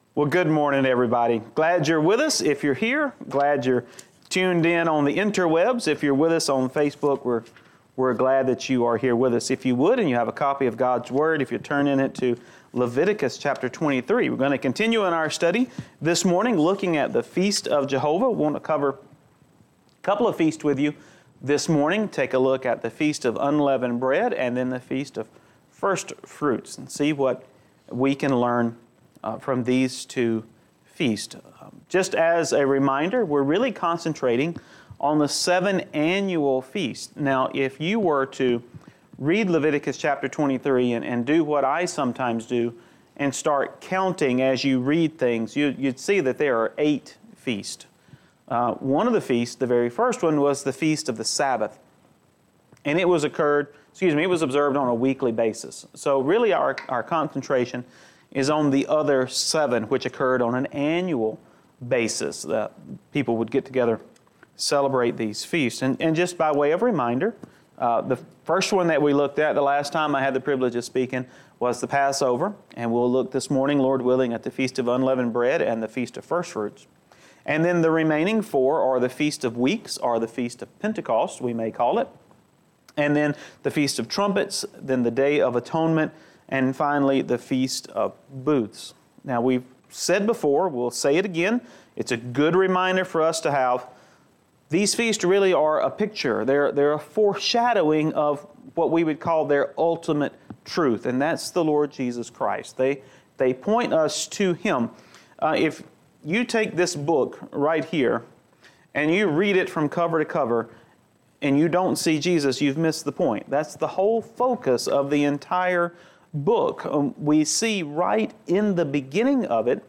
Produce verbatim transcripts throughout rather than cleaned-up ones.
Well, good morning, everybody. Glad you're with us. If you're here, glad you're tuned in on the interwebs. If you're with us on Facebook, we're we're glad that you are here with us. If you would, and you have a copy of God's Word, if you turn in it to Leviticus chapter twenty-three, we're going to continue in our study this morning, looking at the Feast of Jehovah. We want to cover a couple of feasts with you this morning. Take a look at the Feast of Unleavened Bread and then the Feast of First Fruits, and see what we can learn Uh, from these two feasts. Um, just as a reminder, we're really concentrating on the seven annual feasts. Now, if you were to read Leviticus chapter twenty-three and, and do what I sometimes do and start counting as you read things, you, you'd see that there are eight feasts. Uh, one of the feasts, the very first one, was the Feast of the Sabbath. And it was occurred, excuse me, it was observed on a weekly basis. So really our, our concentration is on the other seven, which occurred on an annual basis. That people would get together, celebrate these feasts. And, and just by way of reminder, uh, the first one that we looked at the last time I had the privilege of speaking was the Passover. And we'll look this morning, Lord willing, at the Feast of Unleavened Bread and the Feast of First Fruits. And then the remaining four are the Feast of Weeks, or the Feast of Pentecost, we may call it. And then the Feast of Trumpets, then the Day of Atonement, and finally, the Feast of Booths. Now, we've said before, we'll say it again, it's a good reminder for us to have. These feasts really are a picture. They're, they're a foreshadowing of what we would call their ultimate truth, and that's the Lord Jesus Christ. They, they point us to Him. Uh, if you take this book right here, and you read it from cover to cover, and you don't see Jesus, you've missed the point. That's the whole focus of the entire book. Um, we see right in the beginning of it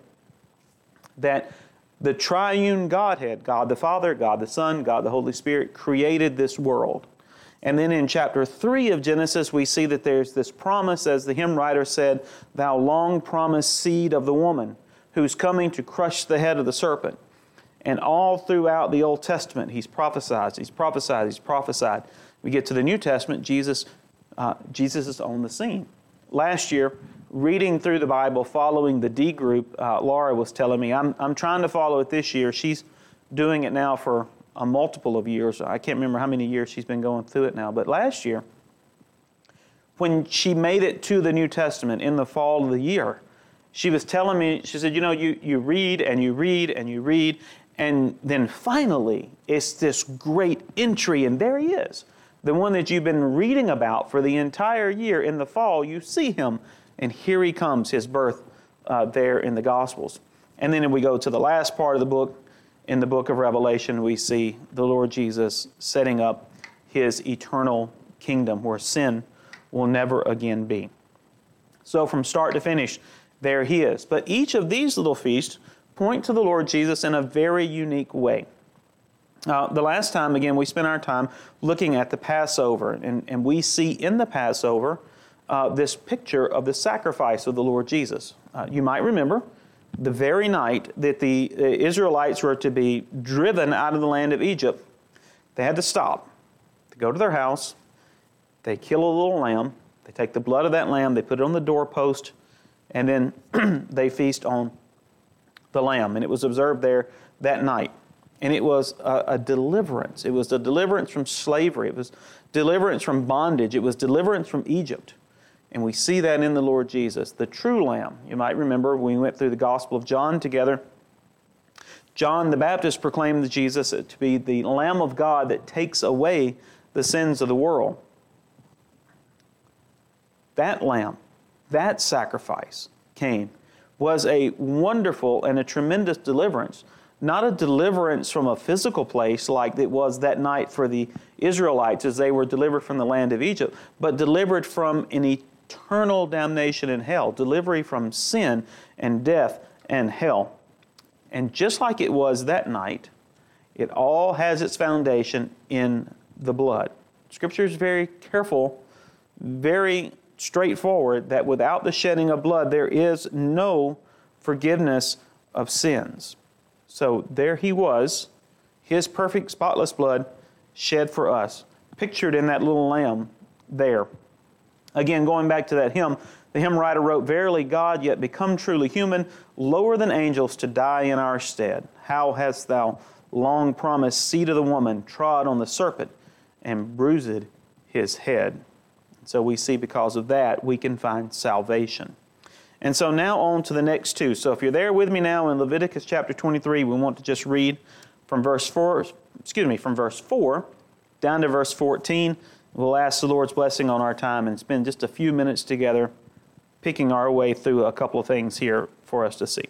that the triune Godhead, God the Father, God the Son, God the Holy Spirit, created this world. And then in chapter three of Genesis, we see that there's this promise, as the hymn writer said, "Thou long promised seed of the woman, who's coming to crush the head of the serpent." And all throughout the Old Testament, He's prophesied, He's prophesied, He's prophesied. We get to the New Testament, Jesus, uh, Jesus is on the scene. Last year, reading through the Bible, following the D group, uh, Laura was telling me, I'm, I'm trying to follow it this year. She's doing it now for a multiple of years. I can't remember how many years she's been going through it now. But last year, when she made it to the New Testament in the fall of the year, she was telling me, she said, you know, you, you read and you read and you read, and then finally, it's this great entry, and there He is. The one that you've been reading about for the entire year. In the fall, you see Him, and here He comes, His birth uh, there in the Gospels. And then if we go to the last part of the book, in the book of Revelation, we see the Lord Jesus setting up His eternal kingdom where sin will never again be. So from start to finish, there He is. But each of these little feasts point to the Lord Jesus in a very unique way. Uh, the last time, again, we spent our time looking at the Passover, and, and we see in the Passover uh, this picture of the sacrifice of the Lord Jesus. Uh, you might remember the very night that the uh, Israelites were to be driven out of the land of Egypt, they had to stop, to go to their house, they kill a little lamb, they take the blood of that lamb, they put it on the doorpost, and then they feast on the lamb. And it was observed there that night. And it was a, a deliverance. It was a deliverance from slavery. It was deliverance from bondage. It was deliverance from Egypt. And we see that in the Lord Jesus, the true Lamb. You might remember when we went through the Gospel of John together, John the Baptist proclaimed Jesus to be the Lamb of God that takes away the sins of the world. That Lamb, that sacrifice came, was a wonderful and a tremendous deliverance. Not a deliverance from a physical place like it was that night for the Israelites as they were delivered from the land of Egypt, but delivered from an eternal damnation in hell, delivery from sin and death and hell. And just like it was that night, it all has its foundation in the blood. Scripture is very careful, very straightforward, that without the shedding of blood, there is no forgiveness of sins. So there He was, His perfect spotless blood shed for us, pictured in that little lamb there. Again, going back to that hymn, The hymn writer wrote, "Verily God, yet become truly human, lower than angels to die in our stead. How hast thou long promised seed of the woman, trod on the serpent and bruised his head." So we see because of that we can find salvation. And so now on to the next two. So if you're there with me now in Leviticus chapter twenty-three, we want to just read from verse four, excuse me, from verse four down to verse fourteen. We'll ask the Lord's blessing on our time and spend just a few minutes together picking our way through a couple of things here for us to see.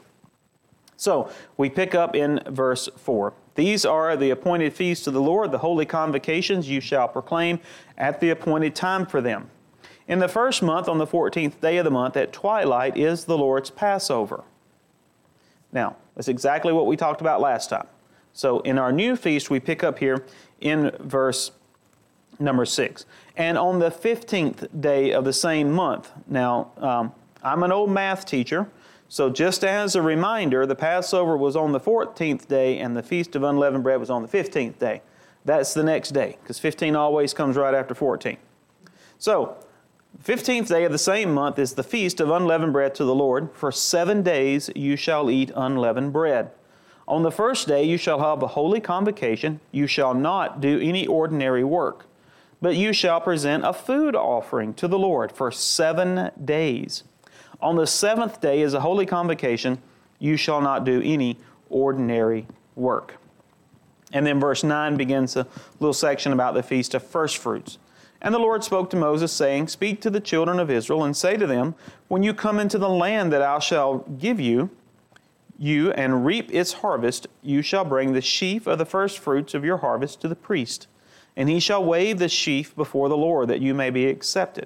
So we pick up in verse four. "These are the appointed feasts of the Lord, the holy convocations you shall proclaim at the appointed time for them. In the first month, on the fourteenth day of the month, at twilight is the Lord's Passover." Now, that's exactly what we talked about last time. So in our new feast, we pick up here in verse number six. "And on the fifteenth day of the same month." Now, um, I'm an old math teacher, so just as a reminder, the Passover was on the fourteenth day and the Feast of Unleavened Bread was on the fifteenth day. That's the next day, because fifteen always comes right after fourteen. So, fifteenth day of the same month is the Feast of Unleavened Bread to the Lord. For seven days you shall eat unleavened bread. On the first day you shall have a holy convocation. You shall not do any ordinary work, but you shall present a food offering to the Lord for seven days. On the seventh day is a holy convocation. You shall not do any ordinary work. And then verse nine begins a little section about the Feast of First Fruits. "And the Lord spoke to Moses, saying, Speak to the children of Israel, and say to them, When you come into the land that I shall give you, you and reap its harvest, you shall bring the sheaf of the first fruits of your harvest to the priest. And he shall wave the sheaf before the Lord, that you may be accepted.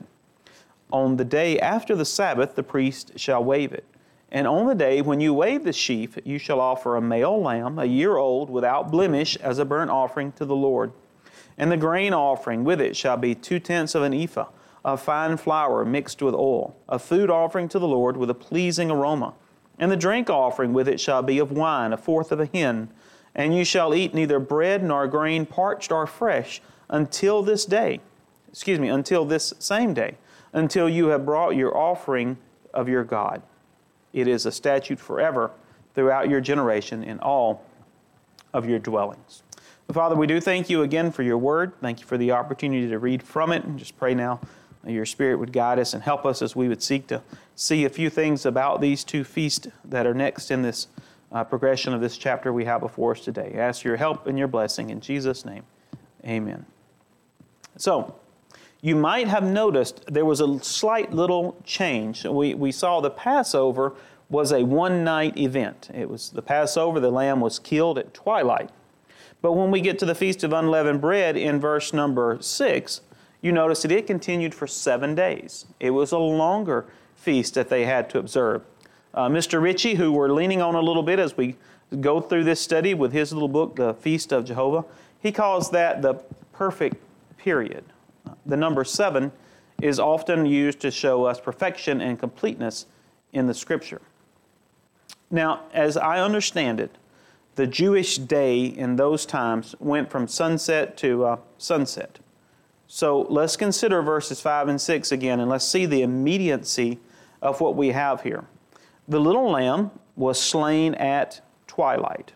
On the day after the Sabbath, the priest shall wave it. And on the day when you wave the sheaf, you shall offer a male lamb, a year old, without blemish, as a burnt offering to the Lord. And the grain offering with it shall be two-tenths of an ephah of fine flour mixed with oil, a food offering to the Lord with a pleasing aroma. And the drink offering with it shall be of wine, a fourth of a hin. And you shall eat neither bread nor grain parched or fresh until this day, excuse me, until this same day, until you have brought your offering of your God. It is a statute forever throughout your generation in all of your dwellings." Father, we do thank you again for your word. Thank you for the opportunity to read from it. And just pray now that your Spirit would guide us and help us as we would seek to see a few things about these two feasts that are next in this uh, progression of this chapter we have before us today. I ask your help and your blessing in Jesus' name. Amen. So, you might have noticed there was a slight little change. We, we saw the Passover was a one-night event. It was the Passover, the lamb was killed at twilight. But when we get to the Feast of Unleavened Bread in verse number six, you notice that it continued for seven days. It was a longer feast that they had to observe. Uh, Mister Ritchie, who we're leaning on a little bit as we go through this study with his little book, The Feast of Jehovah, he calls that the perfect period. The number seven is often used to show us perfection and completeness in the Scripture. Now, as I understand it, the Jewish day in those times went from sunset to uh, sunset. So let's consider verses five and six again, and let's see the immediacy of what we have here. The little lamb was slain at twilight.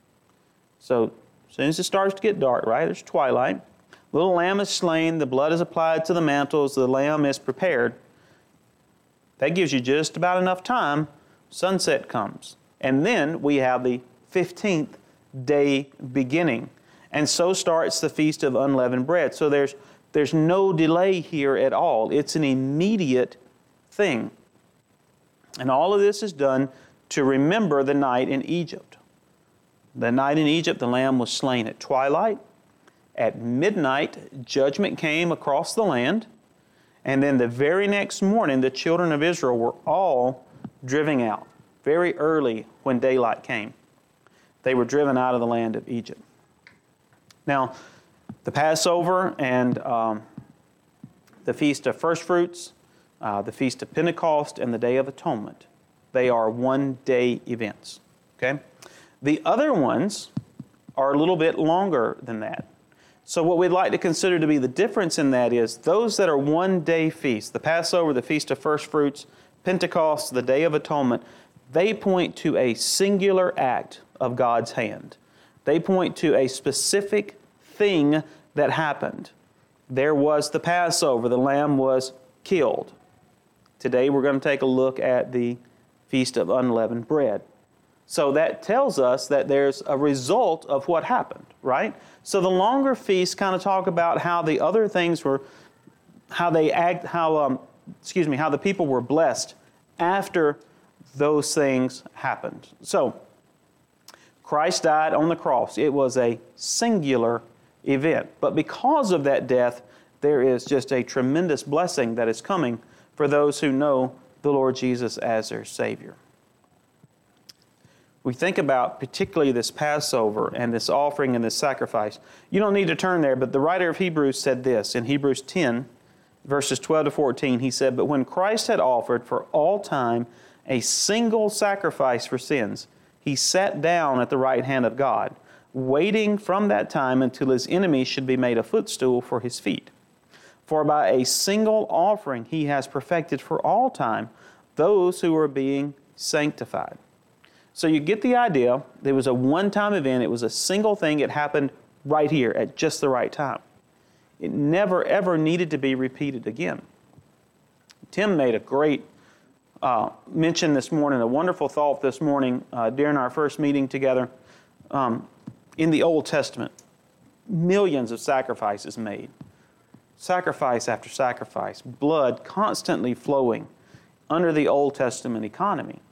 So as soon as it starts to get dark, right, there's twilight. Little lamb is slain, the blood is applied to the mantles, the lamb is prepared. That gives you just about enough time. Sunset comes. And then we have the fifteenth day beginning. And so starts the Feast of Unleavened Bread. So there's, there's no delay here at all. It's an immediate thing. And all of this is done to remember the night in Egypt. The night in Egypt, the lamb was slain at twilight. At midnight, judgment came across the land. And then the very next morning, the children of Israel were all driven out, very early when daylight came. They were driven out of the land of Egypt. Now, the Passover and um, the Feast of First Fruits, uh, the Feast of Pentecost, and the Day of Atonement, they are one-day events. Okay? The other ones are a little bit longer than that. So what we'd like to consider to be the difference in that is those that are one-day feasts, the Passover, the Feast of First Fruits, Pentecost, the Day of Atonement, they point to a singular act of God's hand. They point to a specific thing that happened. There was the Passover, the lamb was killed. Today we're going to take a look at the Feast of Unleavened Bread. So that tells us that there's a result of what happened, right? So the longer feasts kind of talk about how the other things were, how they act, how, um, excuse me, how the people were blessed after those things happened. So Christ died on the cross. It was a singular event. But because of that death, there is just a tremendous blessing that is coming for those who know the Lord Jesus as their Savior. We think about particularly this Passover and this offering and this sacrifice. You don't need to turn there, but the writer of Hebrews said this in Hebrews ten, verses twelve to fourteen. He said, "But when Christ had offered for all time a single sacrifice for sins, He sat down at the right hand of God, waiting from that time until His enemies should be made a footstool for His feet. For by a single offering He has perfected for all time those who are being sanctified." So you get the idea. It was a one-time event. It was a single thing. It happened right here at just the right time. It never, ever needed to be repeated again. Tim made a great uh, mention this morning, a wonderful thought this morning uh, during our first meeting together. Um, in the Old Testament, millions of sacrifices made. Sacrifice after sacrifice. Blood constantly flowing under the Old Testament economy.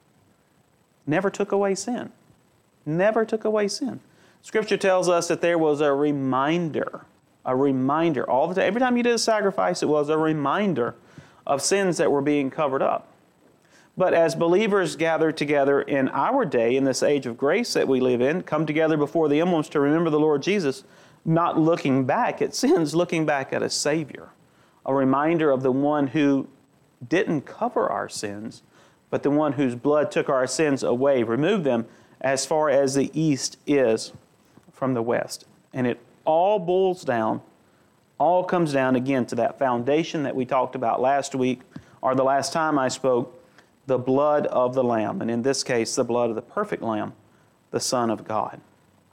Never took away sin. Never took away sin. Scripture tells us that there was a reminder, a reminder. All the time, every time you did a sacrifice, it was a reminder of sins that were being covered up. But as believers gather together in our day, in this age of grace that we live in, come together before the emblems to remember the Lord Jesus, not looking back at sins, looking back at a Savior. A reminder of the one who didn't cover our sins, but the one whose blood took our sins away, removed them as far as the east is from the west. And it all boils down, all comes down again to that foundation that we talked about last week, or the last time I spoke, the blood of the Lamb. And in this case, the blood of the perfect Lamb, the Son of God.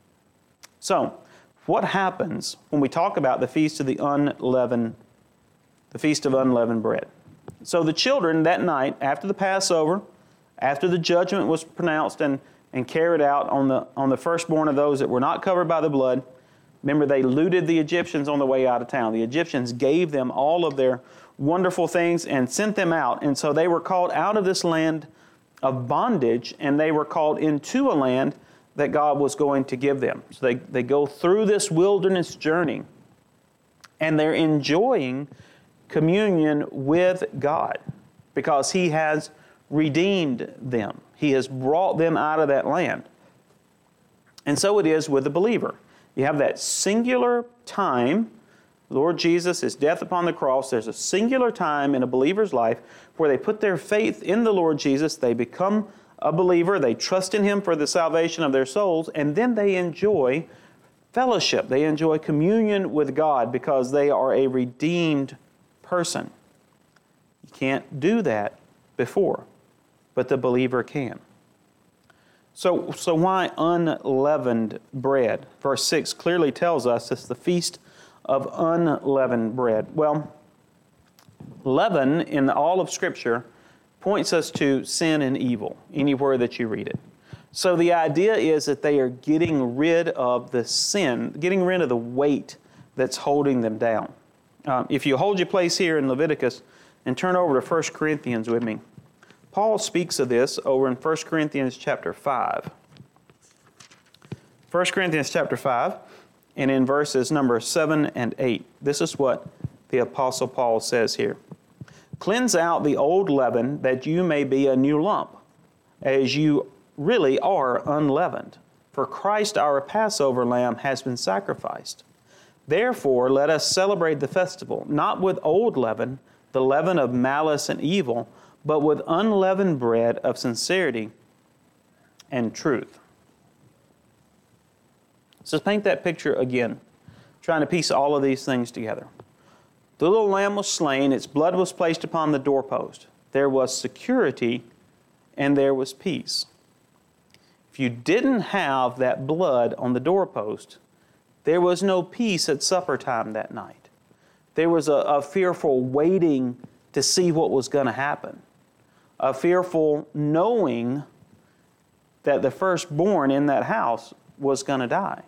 So, what happens when we talk about the Feast of the Unleavened, the Feast of Unleavened Bread? So the children that night, after the Passover, after the judgment was pronounced and, and carried out on the, on the firstborn of those that were not covered by the blood, remember they looted the Egyptians on the way out of town. The Egyptians gave them all of their wonderful things and sent them out. And so they were called out of this land of bondage, and they were called into a land that God was going to give them. So they, they go through this wilderness journey, and they're enjoying communion with God because He has redeemed them. He has brought them out of that land. And so it is with the believer. You have that singular time, Lord Jesus, His death upon the cross. There's a singular time in a believer's life where they put their faith in the Lord Jesus. They become a believer. They trust in Him for the salvation of their souls. And then they enjoy fellowship. They enjoy communion with God because they are a redeemed person. You can't do that before, but the believer can. So, so why unleavened bread? Verse six clearly tells us it's the feast of unleavened bread. Well, leaven in all of Scripture points us to sin and evil, anywhere that you read it. So the idea is that they are getting rid of the sin, getting rid of the weight that's holding them down. Um, if you hold your place here in Leviticus and turn over to First Corinthians with me, Paul speaks of this over in First Corinthians chapter five. First Corinthians chapter five, and in verses number seven and eight. This is what the Apostle Paul says here. "Cleanse out the old leaven, that you may be a new lump, as you really are unleavened. For Christ our Passover lamb has been sacrificed. Therefore, let us celebrate the festival, not with old leaven, the leaven of malice and evil, but with unleavened bread of sincerity and truth." So let's paint that picture again. trying to piece all of these things together. The little lamb was slain, its blood was placed upon the doorpost. There was security and there was peace. If you didn't have that blood on the doorpost, there was no peace at supper time that night. There was a, a fearful waiting to see what was going to happen. A fearful knowing that the firstborn in that house was going to die.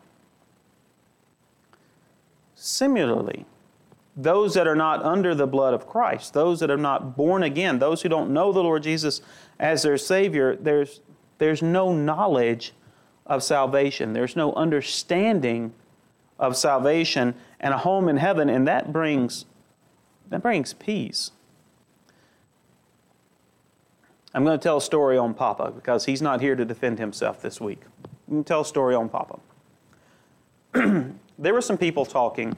Similarly, those that are not under the blood of Christ, those that are not born again, those who don't know the Lord Jesus as their Savior, there's, there's no knowledge of salvation. There's no understanding of salvation and a home in heaven, and that brings, that brings peace. I'm going to tell a story on Papa because he's not here to defend himself this week. I'm going to tell a story on Papa. There were some people talking,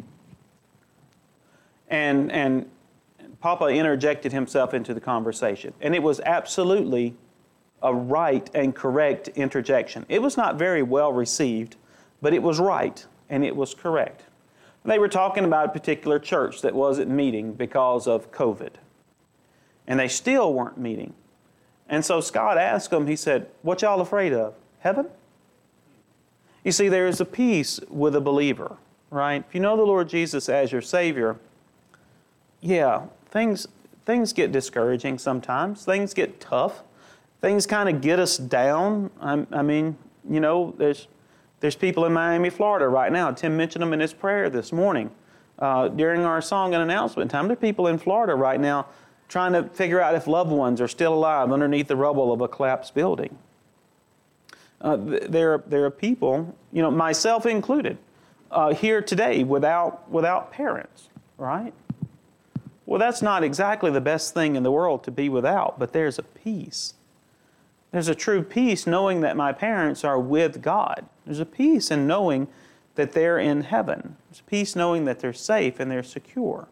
and, and Papa interjected himself into the conversation. And it was absolutely a right and correct interjection. It was not very well received, but it was right and it was correct. They were talking about a particular church that wasn't meeting because of COVID. And they still weren't meeting. And so Scott asked them, he said, "What y'all afraid of? Heaven?" You see, there is a peace with a believer, right? If you know the Lord Jesus as your Savior, yeah, things, things get discouraging sometimes. Things get tough. Things kind of get us down. I, I mean, you know, there's, there's people in Miami, Florida right now. Tim mentioned them in his prayer this morning uh, during our song and announcement time. There are people in Florida right now trying to figure out if loved ones are still alive underneath the rubble of a collapsed building. Uh, there, there are people, you know, myself included, uh, here today without, without parents, right? Well, that's not exactly the best thing in the world to be without, but there's a peace. There's a true peace knowing that my parents are with God. There's a peace in knowing that they're in heaven. There's a peace knowing that they're safe and they're secure.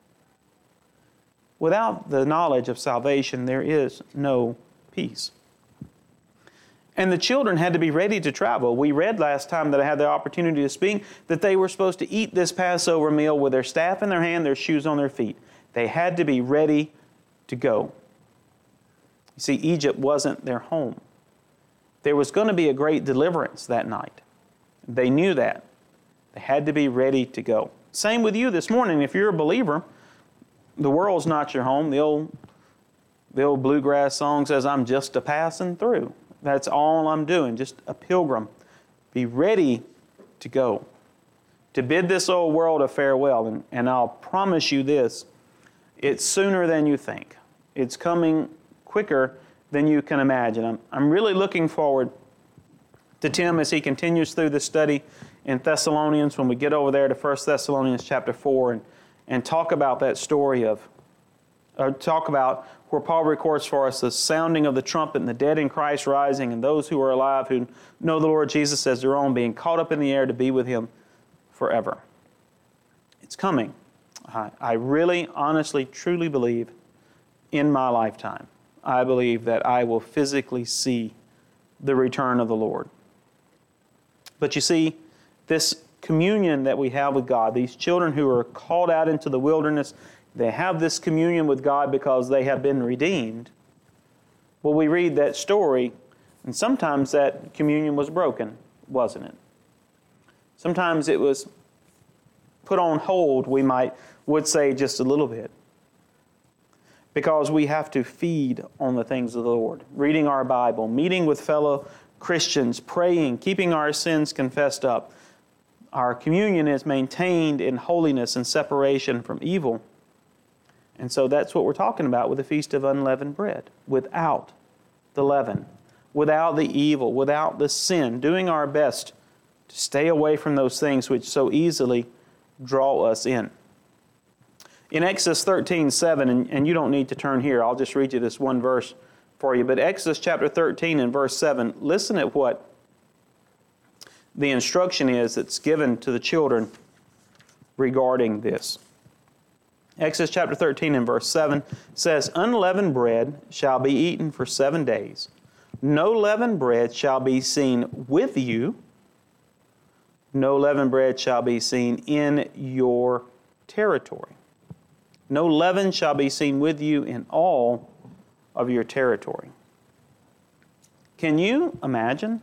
Without the knowledge of salvation, there is no peace. And the children had to be ready to travel. We read last time that I had the opportunity to speak that they were supposed to eat this Passover meal with their staff in their hand, their shoes on their feet. They had to be ready to go. You see, Egypt wasn't their home. There was going to be a great deliverance that night. They knew that. They had to be ready to go. Same with you this morning. If you're a believer, the world's not your home. The old, the old bluegrass song says, "I'm just a passing through." That's all I'm doing, just a pilgrim. Be ready to go, to bid this old world a farewell. And, and I'll promise you this, it's sooner than you think. It's coming quicker than you can imagine. I'm, I'm really looking forward to Tim as he continues through this study in Thessalonians when we get over there to First Thessalonians chapter four and, and talk about that story of, or talk about where Paul records for us the sounding of the trumpet and the dead in Christ rising and those who are alive who know the Lord Jesus as their own being caught up in the air to be with Him forever. It's coming. I, I really, honestly, truly believe in my lifetime, I believe that I will physically see the return of the Lord. But you see, this communion that we have with God, these children who are called out into the wilderness, they have this communion with God because they have been redeemed. Well, we read that story, and sometimes that communion was broken, wasn't it? Sometimes it was put on hold, we might would say just a little bit. Because we have to feed on the things of the Lord. Reading our Bible, meeting with fellow Christians, praying, keeping our sins confessed up. Our communion is maintained in holiness and separation from evil. And so that's what we're talking about with the Feast of Unleavened Bread. Without the leaven, without the evil, without the sin, doing our best to stay away from those things which so easily draw us in. In Exodus thirteen seven, and, and you don't need to turn here, I'll just read you this one verse for you. But Exodus chapter thirteen and verse seven, listen at what the instruction is that's given to the children regarding this. Exodus chapter thirteen and verse seven says, "Unleavened bread shall be eaten for seven days. No leavened bread shall be seen with you No leavened bread shall be seen in your territory. No leaven shall be seen with you in all of your territory. Can you imagine?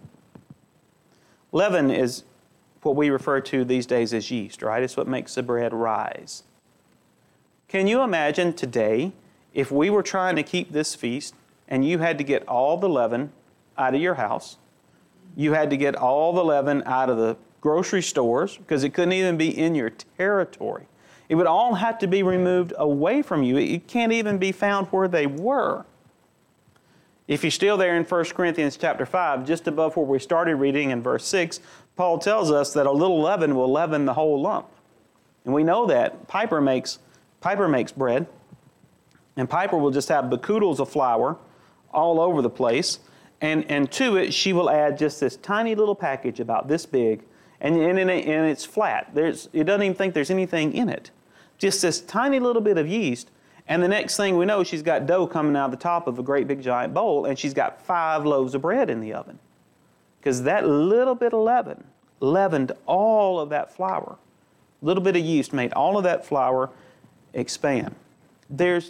Leaven is what we refer to these days as yeast, right? It's what makes the bread rise. Can you imagine today if we were trying to keep this feast and you had to get all the leaven out of your house, you had to get all the leaven out of the grocery stores because it couldn't even be in your territory. It would all have to be removed away from you. It can't even be found where they were. If you're still there in First Corinthians chapter five, just above where we started reading in verse six, Paul tells us that a little leaven will leaven the whole lump. And we know that Piper makes, Piper makes bread, and Piper will just have bacoodles of flour all over the place. And, and to it, she will add just this tiny little package about this big, and, and, and it's flat. There's, it doesn't even think there's anything in it. Just this tiny little bit of yeast, and the next thing we know, she's got dough coming out of the top of a great big giant bowl, and she's got five loaves of bread in the oven. Because that little bit of leaven leavened all of that flour. A little bit of yeast made all of that flour expand. There's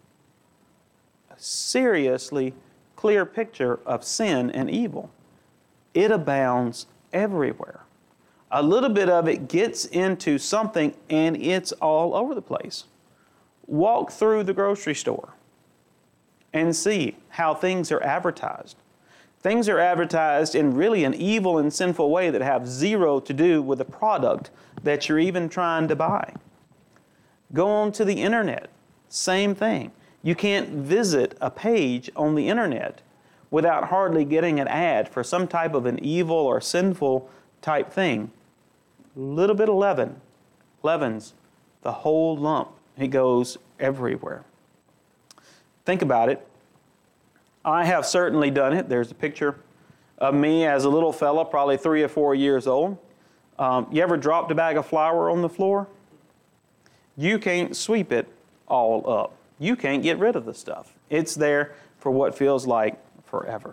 a seriously clear picture of sin and evil. It abounds everywhere. A little bit of it gets into something and it's all over the place. Walk through the grocery store and see how things are advertised. Things are advertised in really an evil and sinful way that have zero to do with the product that you're even trying to buy. Go on to the internet, same thing. You can't visit a page on the internet without hardly getting an ad for some type of an evil or sinful type thing. A little bit of leaven leavens the whole lump. It goes everywhere. Think about it. I have certainly done it. There's a picture of me as a little fella, probably three or four years old. Um, you ever dropped a bag of flour on the floor? You can't sweep it all up. You can't get rid of the stuff. It's there for what feels like forever.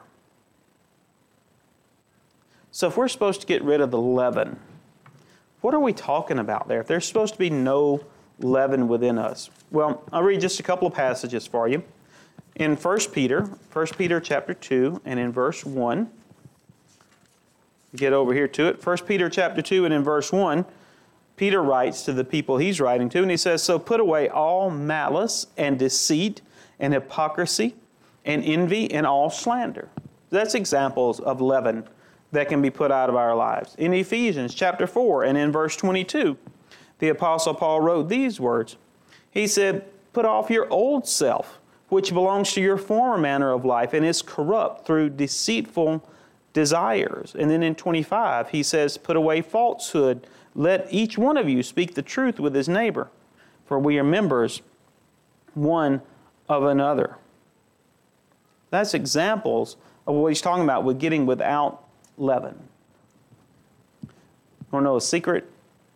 So if we're supposed to get rid of the leaven, what are we talking about there? If there's supposed to be no leaven within us. Well, I'll read just a couple of passages for you. In First Peter, First Peter chapter two, and in verse one, get over here to it. First Peter chapter two, and in verse one, Peter writes to the people he's writing to, and he says, "So put away all malice and deceit and hypocrisy and envy and all slander." That's examples of leaven that can be put out of our lives. In Ephesians chapter four, and in verse twenty-two, the Apostle Paul wrote these words. He said, "Put off your old self, which belongs to your former manner of life and is corrupt through deceitful desires." And then in twenty-five, he says, "Put away falsehood. Let each one of you speak the truth with his neighbor, for we are members one of another." That's examples of what he's talking about with getting without leaven. Want to know a secret?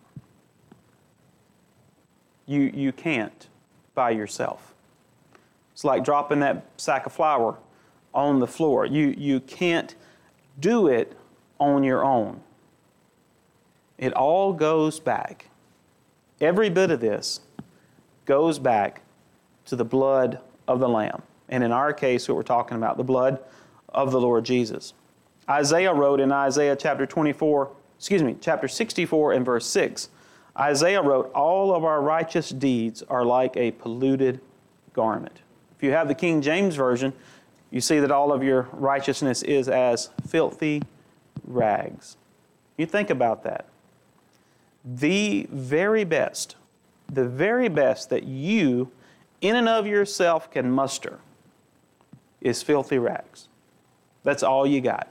You, you can't by yourself. It's like dropping that sack of flour on the floor. You, you can't do it on your own. It all goes back. Every bit of this goes back to the blood of the Lamb. And in our case, what we're talking about, the blood of the Lord Jesus. Isaiah wrote in Isaiah chapter twenty-four, excuse me, chapter sixty-four and verse six, Isaiah wrote, "All of our righteous deeds are like a polluted garment." If you have the King James Version, you see that all of your righteousness is as filthy rags. You think about that. The very best, the very best that you, in and of yourself, can muster is filthy rags. That's all you got.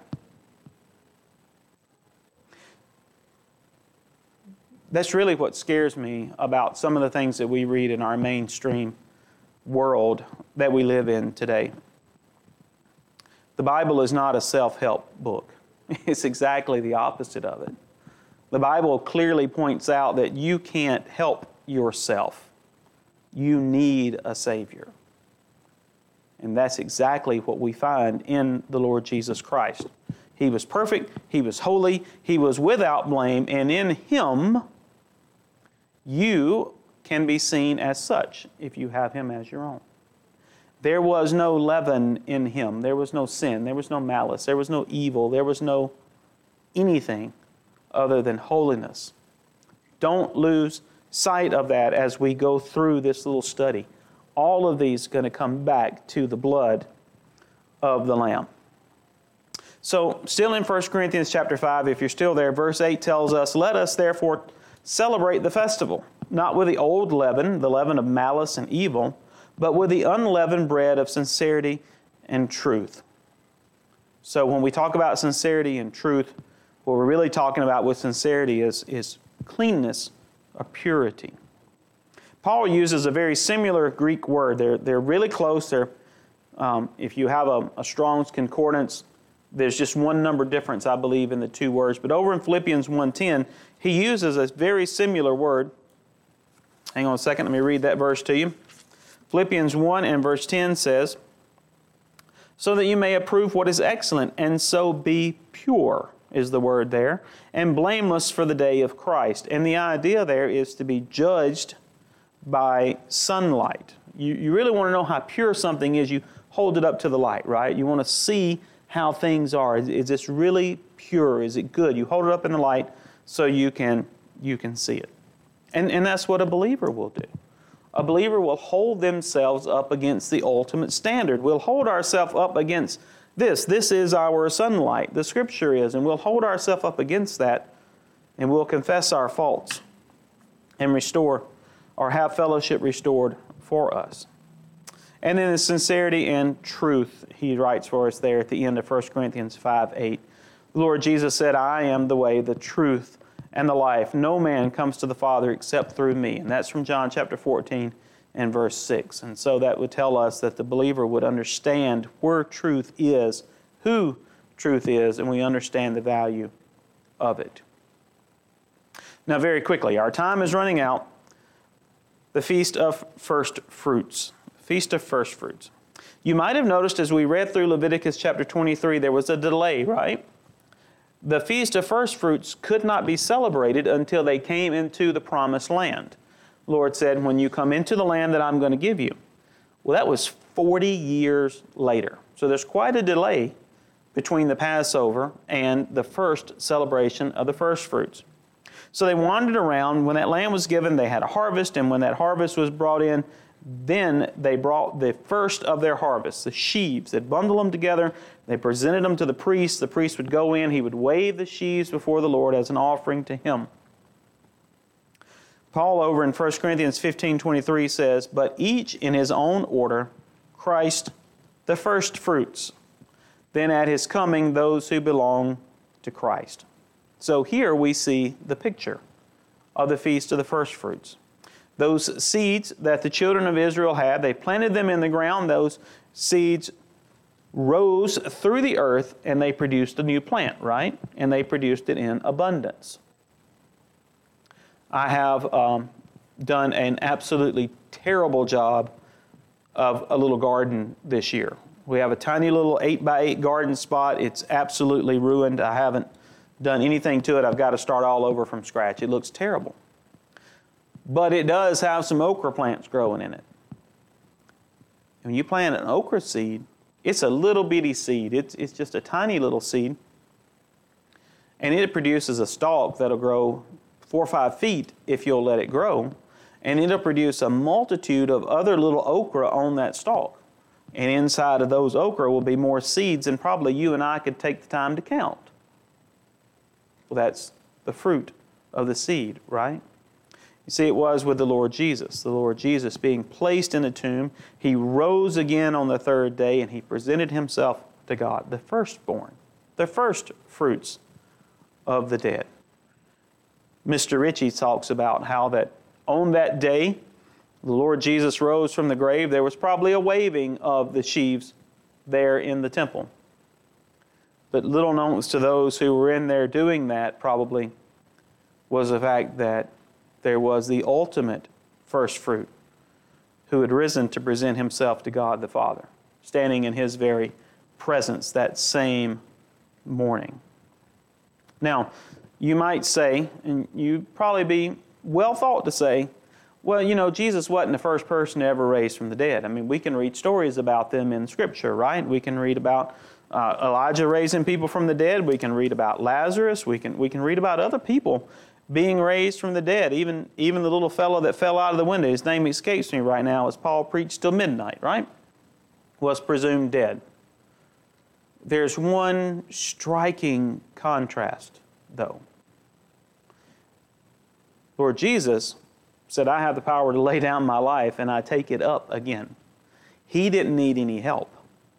That's really what scares me about some of the things that we read in our mainstream world that we live in today. The Bible is not a self-help book. It's exactly the opposite of it. The Bible clearly points out that you can't help yourself. You need a Savior. And that's exactly what we find in the Lord Jesus Christ. He was perfect, He was holy, He was without blame, and in Him you can be seen as such if you have Him as your own. There was no leaven in Him. There was no sin. There was no malice. There was no evil. There was no anything other than holiness. Don't lose sight of that as we go through this little study. All of these are going to come back to the blood of the Lamb. So, still in First Corinthians chapter five, if you're still there, verse eight tells us, "Let us therefore celebrate the festival, not with the old leaven, the leaven of malice and evil, but with the unleavened bread of sincerity and truth." So when we talk about sincerity and truth, what we're really talking about with sincerity is, is cleanness or purity. Paul uses a very similar Greek word. They're, they're really close. They're, um, if you have a, a Strong's Concordance, there's just one number difference, I believe, in the two words. But over in Philippians one ten, he uses a very similar word. Hang on a second, let me read that verse to you. Philippians one and verse ten says, "So that you may approve what is excellent, and so be pure," is the word there, "and blameless for the day of Christ." And the idea there is to be judged by sunlight. You, you really want to know how pure something is, you hold it up to the light, right? You want to see how things are. Is, is this really pure? Is it good? You hold it up in the light so you can, you can see it. And, and that's what a believer will do. A believer will hold themselves up against the ultimate standard. We'll hold ourselves up against this. This is our sunlight. The Scripture is. And we'll hold ourselves up against that, and we'll confess our faults and restore or have fellowship restored for us. And then the sincerity and truth, he writes for us there at the end of First Corinthians five eight. The Lord Jesus said, "I am the way, the truth, and the life. No man comes to the Father except through me." And that's from John chapter fourteen and verse six. And so that would tell us that the believer would understand where truth is, who truth is, and we understand the value of it. Now, very quickly, our time is running out. The Feast of First Fruits. Feast of First Fruits. You might have noticed as we read through Leviticus chapter twenty-three, there was a delay, right? The Feast of First Fruits could not be celebrated until they came into the Promised Land. The Lord said, "When you come into the land that I'm going to give you." Well, that was forty years later. So there's quite a delay between the Passover and the first celebration of the first fruits. So they wandered around. When that land was given, they had a harvest, and when that harvest was brought in, then they brought the first of their harvest, the sheaves. They'd bundle them together. They presented them to the priest. The priest would go in. He would wave the sheaves before the Lord as an offering to him. Paul over in First Corinthians fifteen twenty-three says, "But each in his own order, Christ the first fruits. Then at his coming, those who belong to Christ." So here we see the picture of the Feast of the First Fruits. Those seeds that the children of Israel had, they planted them in the ground. Those seeds rose through the earth and they produced a new plant, right? And they produced it in abundance. I have um, done an absolutely terrible job of a little garden this year. We have a tiny little eight by eight garden spot. It's absolutely ruined. I haven't done anything to it. I've got to start all over from scratch. It looks terrible. But it does have some okra plants growing in it. When you plant an okra seed, it's a little bitty seed. It's, it's just a tiny little seed. And it produces a stalk that'll grow four or five feet if you'll let it grow. And it'll produce a multitude of other little okra on that stalk. And inside of those okra will be more seeds than probably you and I could take the time to count. Well, that's the fruit of the seed, right? You see, it was with the Lord Jesus. The Lord Jesus being placed in a tomb, He rose again on the third day and He presented Himself to God, the firstborn, the first fruits of the dead. Mister Ritchie talks about how that on that day, the Lord Jesus rose from the grave. There was probably a waving of the sheaves there in the temple. But little known to those who were in there doing that probably was the fact that there was the ultimate first fruit who had risen to present Himself to God the Father, standing in His very presence, that same morning. Now, you might say, and you'd probably be well thought to say, well, you know, Jesus wasn't the first person to ever raise from the dead. I mean, we can read stories about them in Scripture, right? We can read about uh, Elijah raising people from the dead. We can read about Lazarus. We can we can read about other people being raised from the dead. Even, even the little fellow that fell out of the window, his name escapes me right now, as Paul preached till midnight, right? Was presumed dead. There's one striking contrast, though. Lord Jesus said, I have the power to lay down my life and I take it up again. He didn't need any help.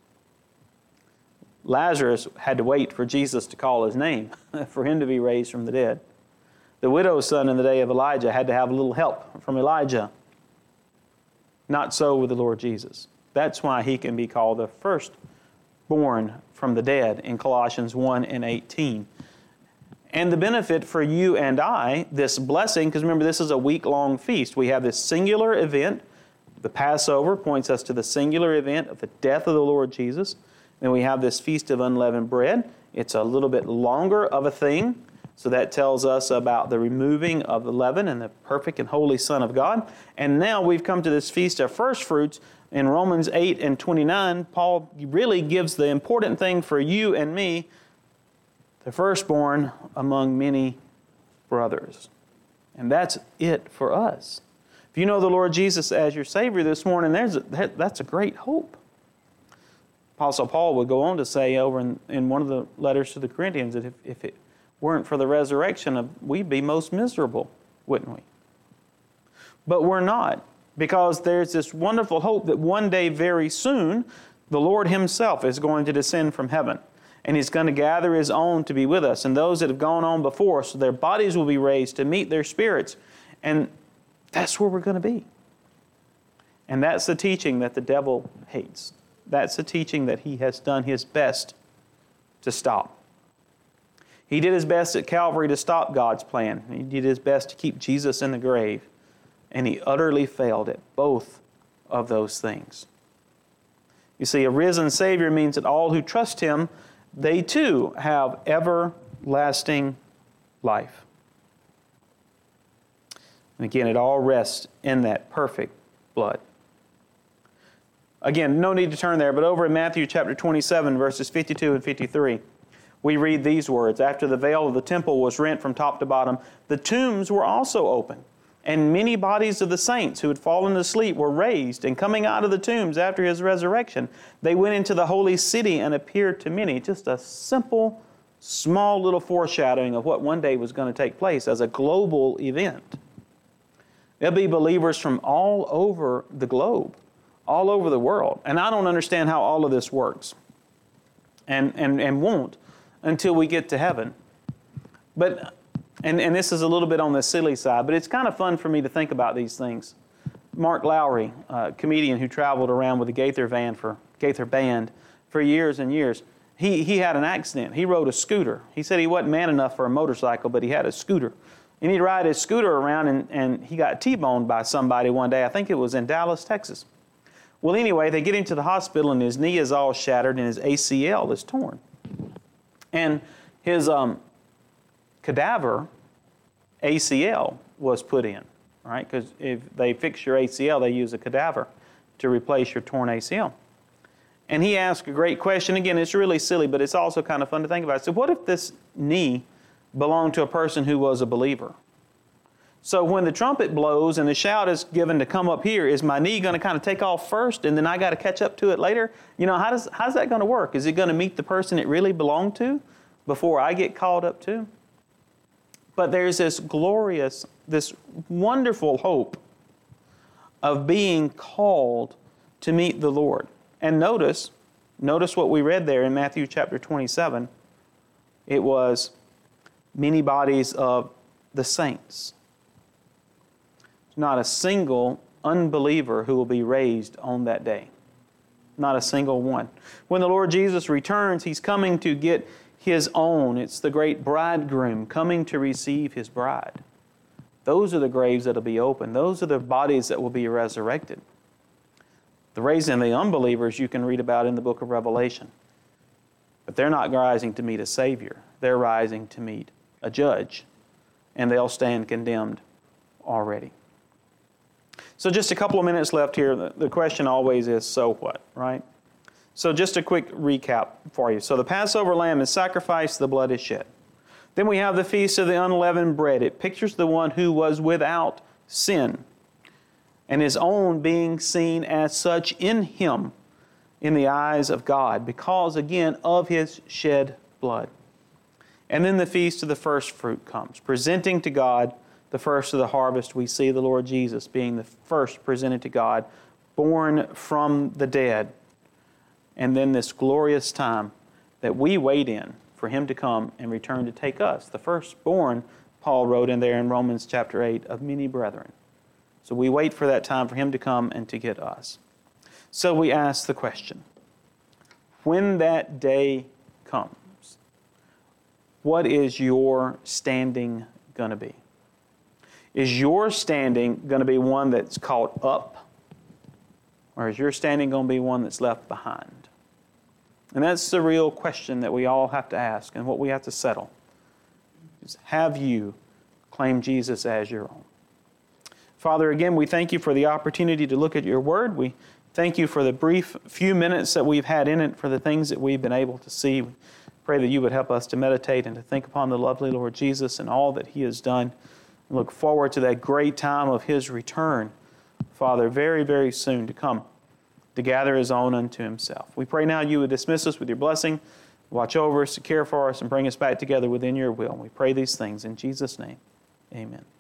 Lazarus had to wait for Jesus to call his name for him to be raised from the dead. The widow's son in the day of Elijah had to have a little help from Elijah. Not so with the Lord Jesus. That's why he can be called the firstborn from the dead in Colossians one and eighteen. And the benefit for you and I, this blessing, because remember this is a week-long feast. We have this singular event. The Passover points us to the singular event of the death of the Lord Jesus. Then we have this Feast of Unleavened Bread. It's a little bit longer of a thing. So that tells us about the removing of the leaven and the perfect and holy Son of God. And now we've come to this Feast of First Fruits. In Romans eight and twenty-nine, Paul really gives the important thing for you and me, the firstborn among many brothers. And that's it for us. If you know the Lord Jesus as your Savior this morning, there's a, that, that's a great hope. Apostle Paul would go on to say over in, in one of the letters to the Corinthians that if, if it weren't for the resurrection, of, we'd be most miserable, wouldn't we? But we're not, because there's this wonderful hope that one day very soon, the Lord Himself is going to descend from heaven. And He's going to gather His own to be with us. And those that have gone on before us, so their bodies will be raised to meet their spirits. And that's where we're going to be. And that's the teaching that the devil hates. That's the teaching that he has done his best to stop. He did his best at Calvary to stop God's plan. He did his best to keep Jesus in the grave. And he utterly failed at both of those things. You see, a risen Savior means that all who trust Him, they too have everlasting life. And again, it all rests in that perfect blood. Again, no need to turn there, but over in Matthew chapter twenty-seven, verses fifty-two and fifty-three, we read these words. After the veil of the temple was rent from top to bottom, the tombs were also open, and many bodies of the saints who had fallen asleep were raised, and coming out of the tombs after His resurrection, they went into the holy city and appeared to many. Just a simple, small little foreshadowing of what one day was going to take place as a global event. There'll be believers from all over the globe, all over the world. And I don't understand how all of this works, and, and, and won't until we get to heaven. But And, and this is a little bit on the silly side, but it's kind of fun for me to think about these things. Mark Lowry, a comedian who traveled around with the Gaither van for Gaither Band for years and years, he, he had an accident. He rode a scooter. He said he wasn't man enough for a motorcycle, but he had a scooter. And he'd ride his scooter around, and, and he got T-boned by somebody one day. I think it was in Dallas, Texas. Well, anyway, they get him to the hospital, and his knee is all shattered, and his A C L is torn. And his um, cadaver A C L was put in, right? Because if they fix your A C L, they use a cadaver to replace your torn A C L. And he asked a great question. Again, it's really silly, but it's also kind of fun to think about. So what if this knee belonged to a person who was a believer? So when the trumpet blows and the shout is given to come up here, is my knee going to kind of take off first and then I got to catch up to it later? You know, how does how's that going to work? Is it going to meet the person it really belonged to before I get called up to? But there's this glorious, this wonderful hope of being called to meet the Lord. And notice, notice what we read there in Matthew chapter twenty-seven. It was many bodies of the saints. There's not a single unbeliever who will be raised on that day. Not a single one. When the Lord Jesus returns, He's coming to get His own. It's the great bridegroom coming to receive His bride. Those are the graves that will be open. Those are the bodies that will be resurrected. The raising of the unbelievers you can read about in the book of Revelation. But they're not rising to meet a Savior. They're rising to meet a judge. And they'll stand condemned already. So just a couple of minutes left here. The question always is, so what, right? So just a quick recap for you. So the Passover lamb is sacrificed, the blood is shed. Then we have the Feast of the Unleavened Bread. It pictures the one who was without sin, and his own being seen as such in him in the eyes of God, because, again, of his shed blood. And then the Feast of the First Fruit comes, presenting to God the first of the harvest. We see the Lord Jesus being the first presented to God, born from the dead. And then this glorious time that we wait in for Him to come and return to take us. The firstborn, Paul wrote in there in Romans chapter eight, of many brethren. So we wait for that time for Him to come and to get us. So we ask the question, when that day comes, what is your standing going to be? Is your standing going to be one that's caught up, or is your standing going to be one that's left behind? And that's the real question that we all have to ask and what we have to settle. Is, have you claimed Jesus as your own? Father, again, we thank You for the opportunity to look at Your Word. We thank You for the brief few minutes that we've had in it, for the things that we've been able to see. We pray that You would help us to meditate and to think upon the lovely Lord Jesus and all that He has done. We look forward to that great time of His return, Father, very, very soon to come, to gather His own unto Himself. We pray now You would dismiss us with Your blessing, watch over us, care for us, and bring us back together within Your will. We pray these things in Jesus' name. Amen.